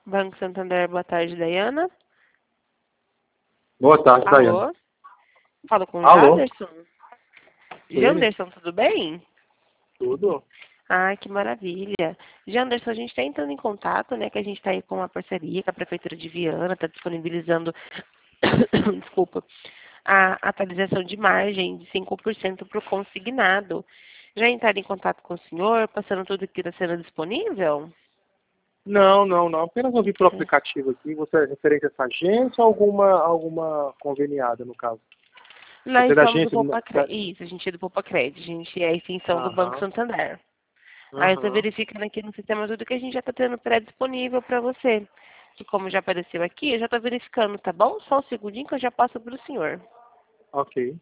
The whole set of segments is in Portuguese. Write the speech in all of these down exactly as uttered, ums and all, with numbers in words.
Banco Santander, boa tarde, Dayana. Boa tarde, Dayana. Alô? Falo com o Alô? Janderson. Sim. Janderson, tudo bem? Tudo? Ah, que maravilha. Janderson, a gente está entrando em contato, né? Que a gente está aí com uma parceria com a Prefeitura de Viana, está disponibilizando, desculpa, a atualização de margem de cinco por cento para o consignado. Já entraram em contato com o senhor, passando tudo que está sendo disponível? Não, não, não. Apenas ouvi pelo aplicativo aqui. Você é referente a essa agência ou alguma, alguma conveniada, no caso? Nós Você é da somos do agência? Poupa Da... Crédito. Isso, a gente é do Poupa Crédito. A gente é a extensão do Banco Aham. Santander. Aí eu estou Aham. verificando aqui no sistema tudo que a gente já está tendo pré-disponível para você. Que como já apareceu aqui, eu já estou verificando, tá bom? Só um segundinho que eu já passo para o senhor. Ok.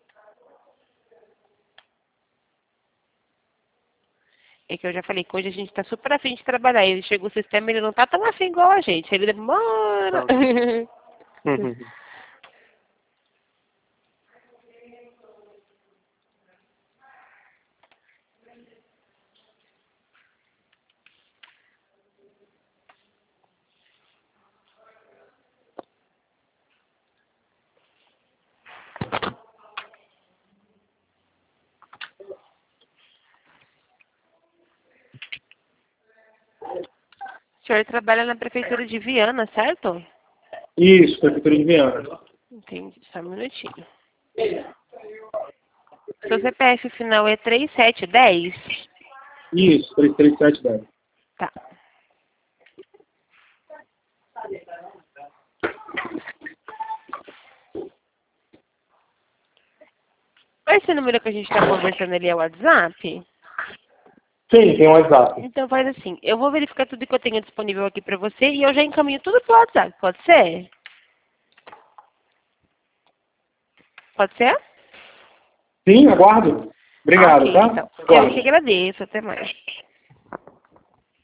É que eu já falei que hoje a gente está super afim de trabalhar. Ele chega o sistema, ele não está tão afim igual a gente. Ele demora. Tá, ok. Uhum. O senhor trabalha na Prefeitura de Viana, certo? Isso, Prefeitura de Viana. Entendi, só um minutinho. Seu C P F final é três sete um zero? Isso, três três sete dez. Tá. Esse número que a gente está conversando ali é o WhatsApp? Sim, tem um WhatsApp. Então faz assim, eu vou verificar tudo que eu tenho disponível aqui para você e eu já encaminho tudo pro WhatsApp, pode ser? Pode ser? Sim, aguardo. Ah, Obrigado, ok, tá? então. Eu que Aguardo. agradeço, até mais.